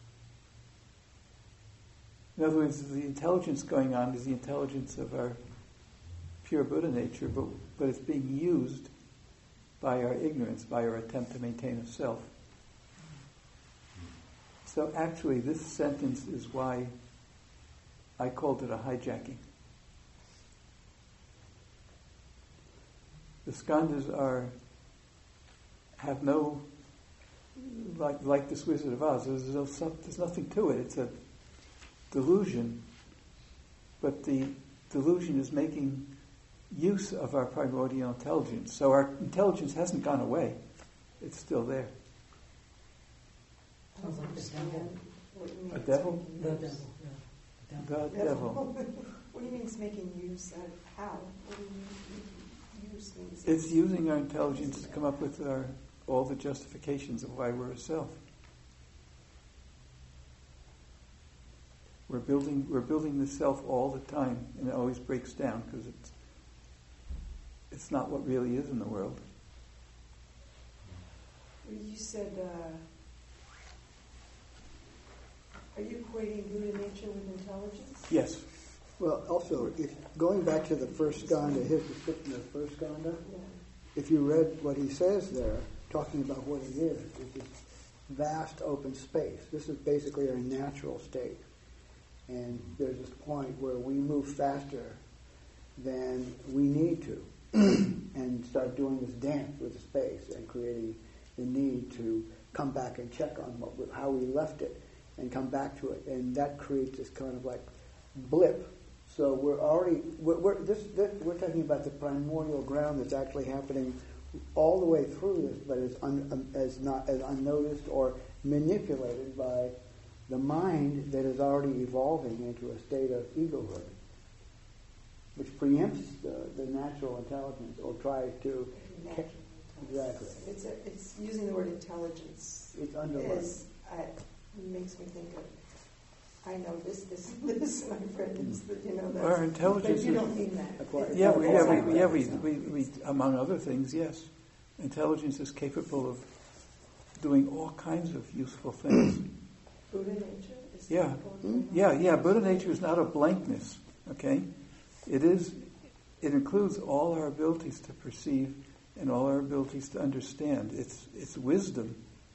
In other words, the intelligence going on is the intelligence of our pure Buddha nature, but, but it's being used by our ignorance, by our attempt to maintain a self. So actually, this sentence is why I called it a hijacking. The skandhas are have no, like like this Wizard of Oz, there's, no, there's nothing to it. It's a delusion, but the delusion is making use of our primordial intelligence. So our intelligence hasn't gone away. It's still there. Sounds like a devil. What do you mean A it's devil? making The use? devil. The devil. What do you mean it's making use of how? What do you mean use means? It's using our intelligence to come up with our, all the justifications of why we're a self. We're building we're building the self all the time, and it always breaks down because it's it's not what really is in the world. You said, uh, are you equating Buddha nature with intelligence? Yes. Well, also, if going back to the first skandha, his description of the first skandha, Yeah. if you read what he says there, talking about what it is, it's this vast open space. This is basically our natural state. And there's this point where we move faster than we need to and start doing this dance with the space and creating the need to come back and check on what, how we left it and come back to it. And that creates this kind of like blip. So we're already, we're, we're, this, this, we're talking about the primordial ground that's actually happening all the way through this, but is un, um, as not as unnoticed or manipulated by the mind that is already evolving into a state of egohood, which preempts the, the natural intelligence or tries to Natural exactly. It's a, it's using the word intelligence. It's underlying. Is, uh, makes me think of, I know this, this, this, and I've read this, but you know that. Our intelligence But you is- don't mean that. Acquired. Yeah, we, yeah, we, yeah, we, Exactly. we, we, among other things, yes. Intelligence is capable of doing all kinds of useful things. Buddha nature is Yeah. capable of doing all Yeah, that. yeah, Buddha nature is not a blankness, okay? It is it includes all our abilities to perceive and all our abilities to understand. It's it's wisdom.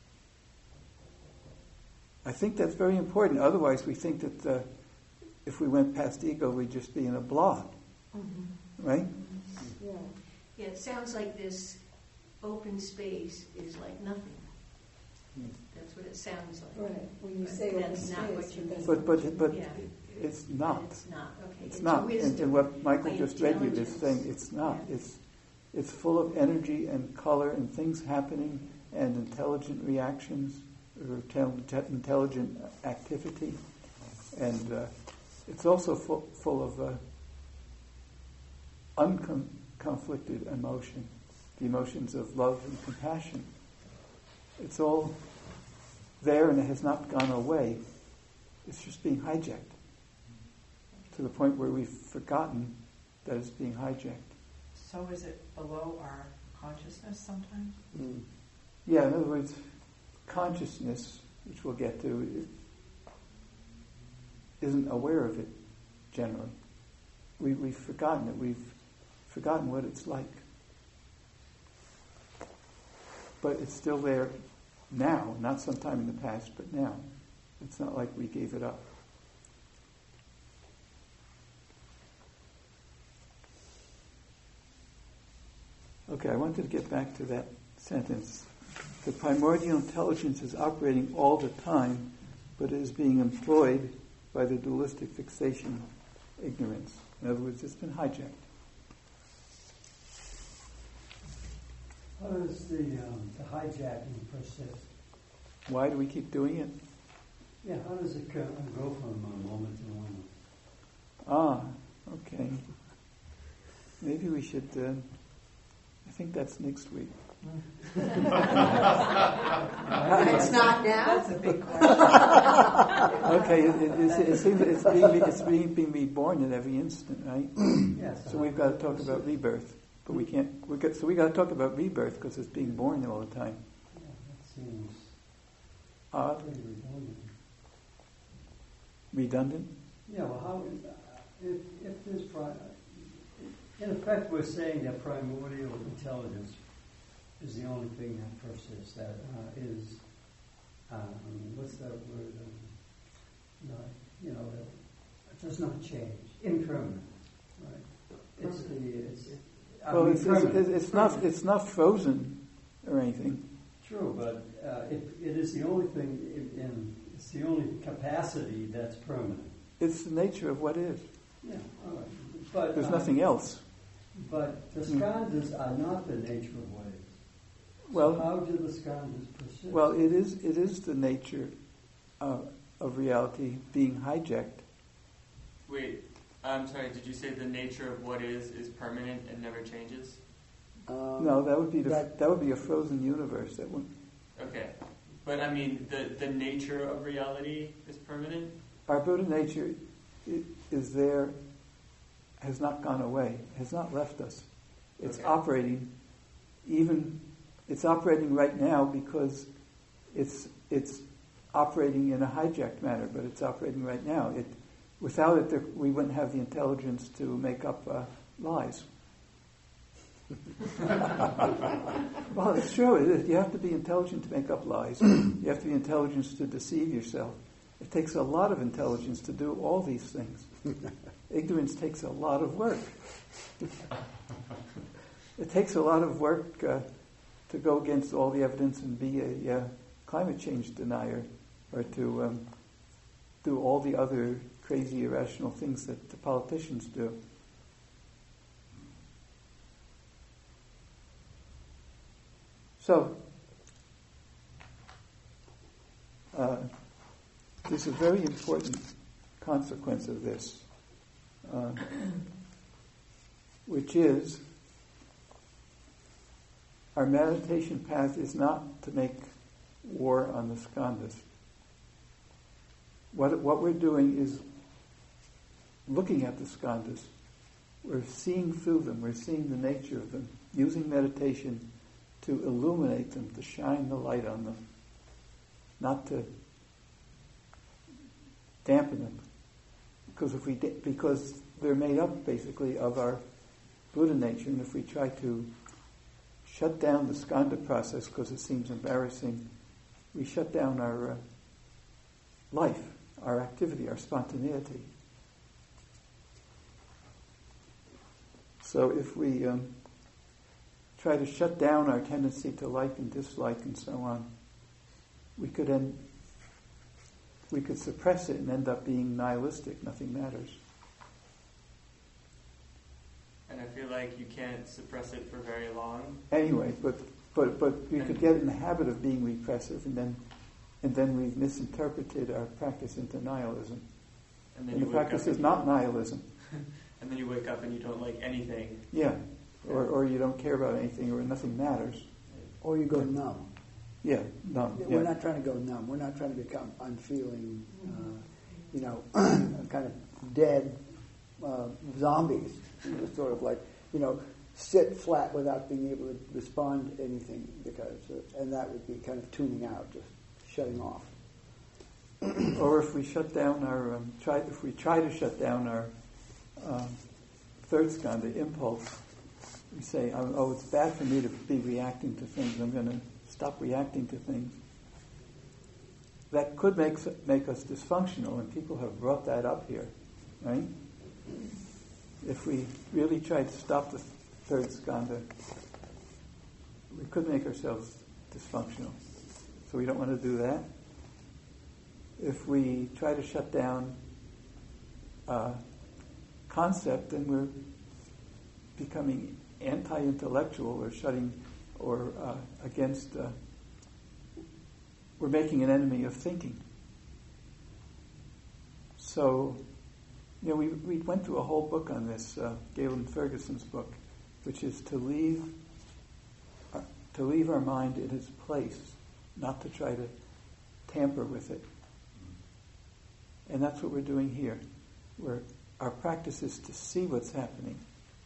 I think that's very important. Otherwise, we think that uh, if we went past ego, we'd just be in a blah, Mm-hmm. right? Yeah. Yeah, it sounds like this open space is like nothing. Hmm. That's what it sounds like. Right. When you But say open that's not space, what you but mean. But but but Yeah. it's not. But it's not, okay. It's not. And, wisdom and what Michael by just read you is intelligence. saying it's not. Yeah. It's it's full of energy and color and things happening and intelligent reactions or tel- te- intelligent activity, and uh, it's also full, full of uh, unconflicted emotion, the emotions of love and compassion. It's all there and it has not gone away. It's just being hijacked to the point where we've forgotten that it's being hijacked. So is it below our consciousness sometimes? Mm. Yeah, in other words, consciousness, which we'll get to, isn't aware of it generally. We, we've forgotten it. We've forgotten what it's like. But it's still there now, not sometime in the past, but now. It's not like we gave it up. Okay, I wanted to get back to that sentence. The primordial intelligence is operating all the time, but it is being employed by the dualistic fixation ignorance. In other words, it's been hijacked. How does the, um, the hijacking persist? Why do we keep doing it? Yeah, how does it go, go from uh, moment to moment? Ah, okay. Maybe we should, uh, I think that's next week. It's not now? That's a big question. Okay, it, it, it, it seems it's being, it's being, being reborn at every instant, right? Yes. So we've got to talk about rebirth, but we can't. We got, so we got to talk about rebirth because it's being born all the time. Yeah, that seems Odd, pretty redundant. redundant. Yeah, well, how is that? If, if this, pri- in effect, we're saying that primordial intelligence is the only thing that persists, that uh, is, um, what's that word? Um, not, you know, that does not change, impermanent, right? It's the, it's, it, I Well, mean, it's, it's, permanent. it's not. It's not frozen or anything. True, but uh, it, it is the only thing in, in, it's the only capacity that's permanent. It's the nature of what is. Yeah, all right. But There's um, nothing else. But the skandhas are not the nature of what is. Well, so how do the skandhas persist? Well, it is. It is the nature uh, of reality being hijacked. Wait, I'm sorry, did you say the nature of what is is permanent and never changes? Um, No, that would be the, that- that would be a frozen universe. That would. Okay. But I mean, the, the nature of reality is permanent? Our Buddha nature i- is there, has not gone away, has not left us. It's Okay. operating, even, it's operating right now because it's it's operating in a hijacked manner, but it's operating right now. It, without it, there, we wouldn't have the intelligence to make up uh, lies. Well, it's true. It is. You have to be intelligent to make up lies. You have to be intelligent to deceive yourself. It takes a lot of intelligence to do all these things. Ignorance takes a lot of work. It takes a lot of work uh, to go against all the evidence and be a uh, climate change denier, or to um, do all the other crazy, irrational things that the politicians do. So, uh, there's a very important consequence of this, uh, which is our meditation path is not to make war on the skandhas. What, what we're doing is looking at the skandhas. We're seeing through them. We're seeing the nature of them, using meditation to illuminate them, to shine the light on them, not to dampen them. Because if we, da- because they're made up basically of our Buddha nature, and if we try to shut down the skandha process because it seems embarrassing, we shut down our uh, life, our activity, our spontaneity. So if we um, try to shut down our tendency to like and dislike and so on, we could end, we could suppress it and end up being nihilistic. Nothing matters. And I feel like you can't suppress it for very long. Anyway, but but but we could get in the habit of being repressive, and then and then we've misinterpreted our practice into nihilism. And, then and you the wake practice up is and not you- nihilism. And then you wake up and you don't like anything. Yeah, or or you don't care about anything, or nothing matters. Or you go numb. Yeah, numb. We're Yeah. not trying to go numb. We're not trying to become unfeeling, uh, you know, kind of dead uh, zombies. Just sort of like, you know, sit flat without being able to respond to anything, because, uh, and that would be kind of tuning out, just shutting off. Or if we shut down our, um, try if we try to shut down our um, third skandha, impulse, we say, oh, oh, it's bad for me to be reacting to things. I'm going to stop reacting to things. That could make make us dysfunctional, and people have brought that up here, right? If we really tried to stop the third skandha, we could make ourselves dysfunctional. So we don't want to do that. If we try to shut down uh, concept, then we're becoming anti-intellectual, or shutting, or uh, against, uh, we're making an enemy of thinking. So, you know, we we went through a whole book on this, uh, Galen Ferguson's book, which is to leave uh, to leave our mind in its place, not to try to tamper with it. And that's what we're doing here. Where our practice is to see what's happening.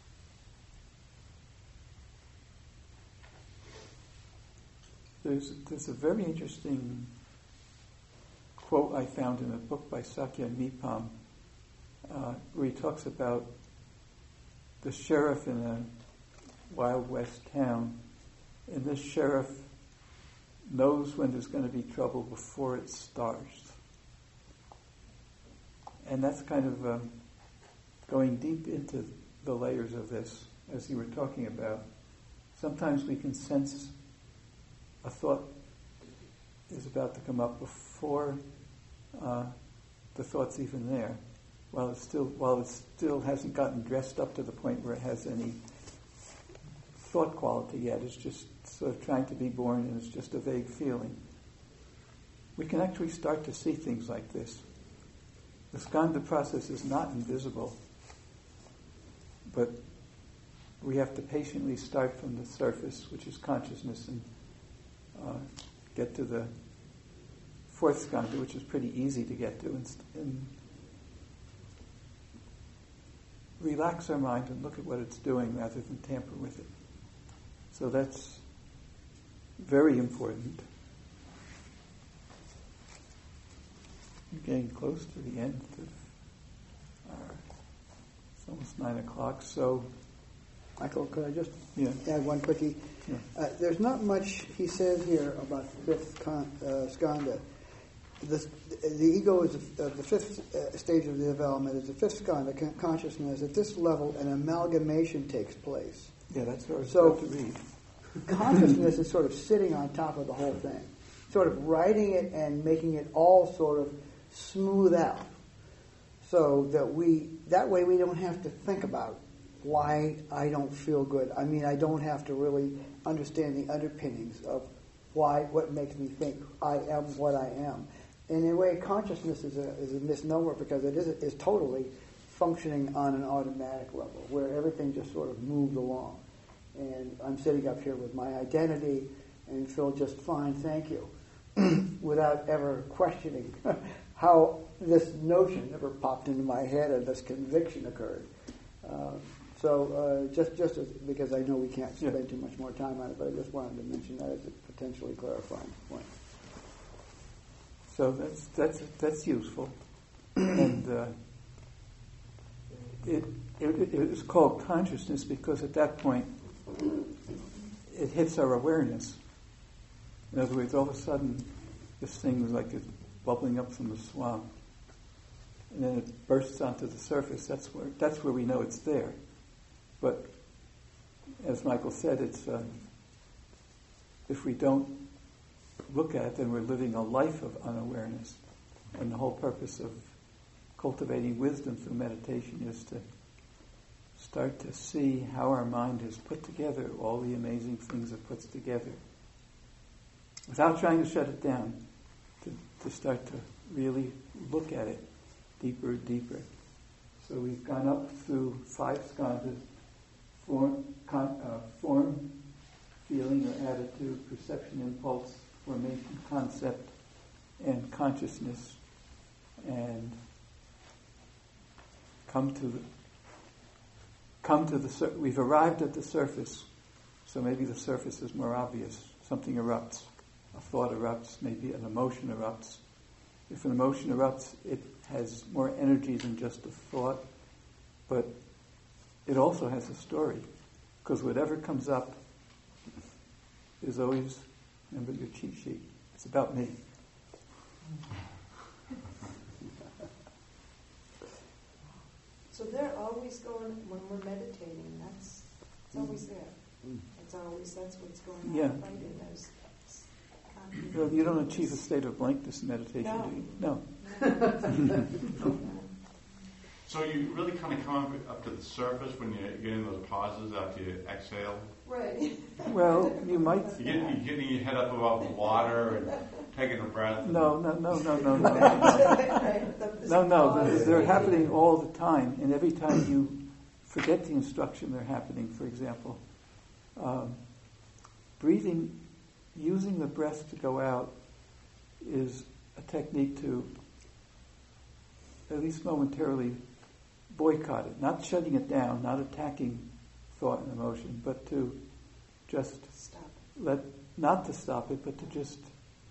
There's there's a very interesting quote I found in a book by Sakya Mipam, uh, where he talks about the sheriff in a Wild West town, and this sheriff knows when there's going to be trouble before it starts. And that's kind of um, going deep into the layers of this, as you were talking about. Sometimes we can sense a thought is about to come up before uh, the thought's even there, while it still while it still hasn't gotten dressed up to the point where it has any thought quality yet. It's just sort of trying to be born, and it's just a vague feeling. We can actually start to see things like this. The skandha process is not invisible, but we have to patiently start from the surface, which is consciousness, and uh, get to the fourth skandha, which is pretty easy to get to, and, and relax our mind and look at what it's doing rather than tamper with it. So that's very important. We're getting close to the end of our, it's almost nine o'clock, so... Michael, could I just yeah. add one quickie? Yeah. Uh, there's not much he says here about the fifth con, uh, skandha. The, the ego is the, uh, the fifth uh, stage of the development, is the fifth skandha, con- consciousness. At this level, an amalgamation takes place. Yeah, that's what I was so, about to read. Consciousness is sort of sitting on top of the whole thing, sort of writing it and making it all sort of smooth out, so that we, that way we don't have to think about why I don't feel good. I mean, I don't have to really understand the underpinnings of why, what makes me think I am what I am. And in a way, consciousness is a, is a misnomer, because it is, is totally functioning on an automatic level, where everything just sort of moves along. And I'm sitting up here with my identity and feel just fine, thank you, without ever questioning how this notion ever popped into my head or this conviction occurred. Uh, so uh, just just as, because I know we can't spend yeah. too much more time on it, but I just wanted to mention that as a potentially clarifying point. So that's that's that's useful, and uh, it it, it, it's called consciousness because at that point it hits our awareness. In other words, all of a sudden this thing is like it's bubbling up from the swamp, and then it bursts onto the surface. That's where that's where we know it's there. But as Michael said, it's uh, if we don't look at it, then we're living a life of unawareness. And the whole purpose of cultivating wisdom through meditation is to start to see how our mind has put together all the amazing things it puts together, without trying to shut it down, to, to start to really look at it deeper and deeper. So we've gone up through five skandhas: form, con, uh, form, feeling or attitude, perception, impulse, formation, concept, and consciousness, and come to the come to the sur- we've arrived at the surface. So maybe the surface is more obvious. Something erupts, a thought erupts, maybe an emotion erupts. If an emotion erupts, it has more energy than just a thought, but it also has a story, because whatever comes up is always, remember your cheat sheet, it's about me. So they're always going, when we're meditating, that's, it's always there. It's always, that's what's going on Yeah. right in those. Well, you don't achieve a state of blankness in meditation, No. do you? No. So you really kind of come up, up to the surface when you get in those pauses after you exhale? Right. Well, you might... You get, you're getting your head up above the water and taking a breath? And No, no, no, no, no, no. No, no, they're, they're happening all the time, and every time you forget the instruction, they're happening. For example, um, breathing, using the breath to go out is a technique to, at least momentarily, boycott it. Not shutting it down, not attacking thought and emotion, but to just Stop. let, not to stop it, but to just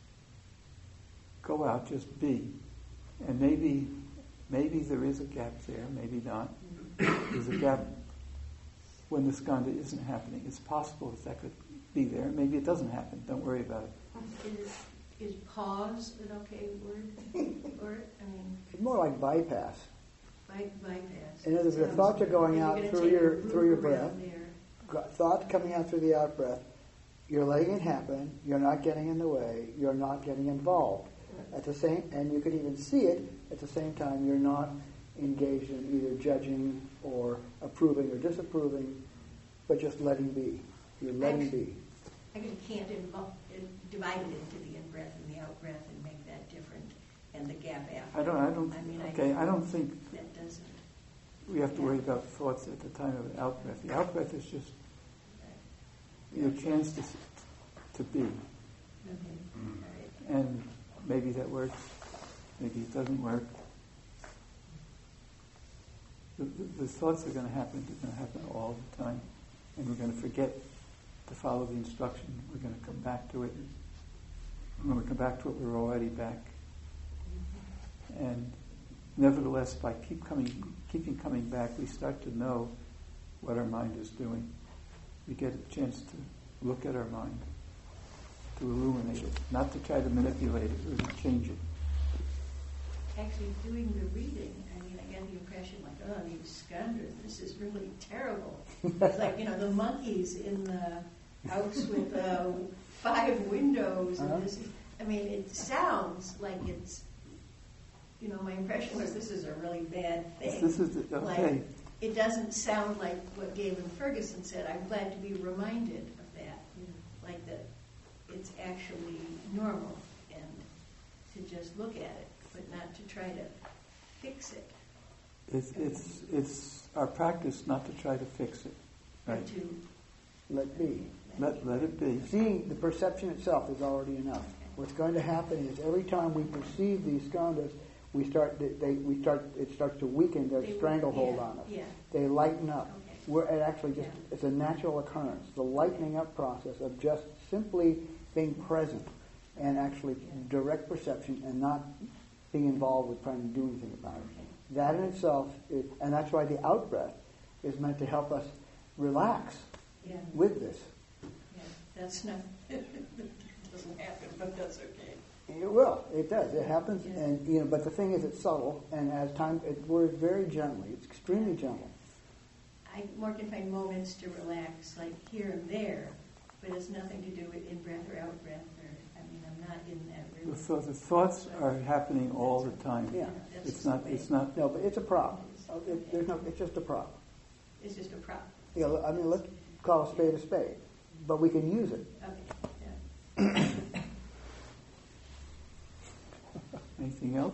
go out, just be. And maybe, maybe there is a gap there, maybe not. There's a gap when the skandha isn't happening. It's possible that that could be there. Maybe it doesn't happen. Don't worry about it. Is, is pause an okay word? Or, I mean, It's more like bypass. by, bypass. In other words, the Sounds- thoughts are going you're out gonna through take your a through your loop breath. around there. Got thought coming out through the out breath. You're letting it happen. You're not getting in the way. You're not getting involved. At the same, and you can even see it at the same time. You're not engaged in either judging or approving or disapproving, but just letting be. You're letting Actually, be. I really can't involve, divide it into the in-breath and the out-breath and make that different, and the gap after. I don't, I don't, I mean, I- okay, I don't think That doesn't. we have to worry about thoughts at the time of the out-breath. The out-breath is just your chance to, to be. Okay. All right. And maybe that works, maybe it doesn't work. The, the, the thoughts are going to happen, they're going to happen all the time. And we're going to forget to follow the instruction. We're going to come back to it. And when we come back to it, we're already back. And nevertheless, by keep coming, keeping coming back, we start to know what our mind is doing. We get a chance to look at our mind, to illuminate it, not to try to manipulate it or to change it. Actually, doing the reading, I mean, I get the impression like, oh, these skandhas, this is really terrible. It's like, you know, the monkeys in the house with uh, five windows. And Uh-huh. this, I mean, it sounds like it's, you know, my impression was this is a really bad thing. This is the, okay. Like, it doesn't sound like what Gavin Ferguson said. I'm glad to be reminded of that. Like that it's actually normal, and to just look at it, but not to try to fix it. It's it's it's our practice not to try to fix it, right? And to Let be. Let let it be. Seeing the perception itself is already enough. What's going to happen is every time we perceive these skandhas, we start they we start it starts to weaken their They will- stranglehold yeah, on us. yeah. They lighten up. Okay. We're it actually just Yeah. it's a natural occurrence. The lightening up process of just simply being present and actually direct perception and not being involved with trying to do anything about it. Okay. That in itself is, and that's why the out breath is meant to help us relax Yeah, with this. yeah, that's not, it doesn't happen, but that's okay. It will. It does. It happens, Yeah. and you know. But the thing is, it's subtle, and as time, it works very gently. It's extremely gentle. I more can find moments to relax, like here and there, but it's nothing to do with in breath or out breath, or, I mean, I'm not in that The, really. th- the thoughts are happening all the time. Yeah. That's It's the not. way- It's not. No, but it's a problem. Uh, It, there's no. It's just a problem. It's just a problem. You know, I mean, let's call a spade a spade, but we can use it. Okay, yeah. Anything else?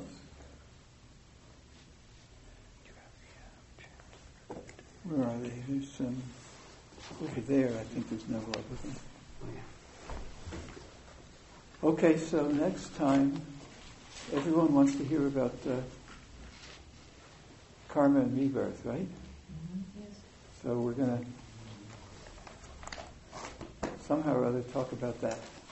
Where are they? There's um, over there. I think there's no other thing. Okay, so next time, everyone wants to hear about uh, karma and rebirth, right? Yes. So we're going to somehow or other talk about that.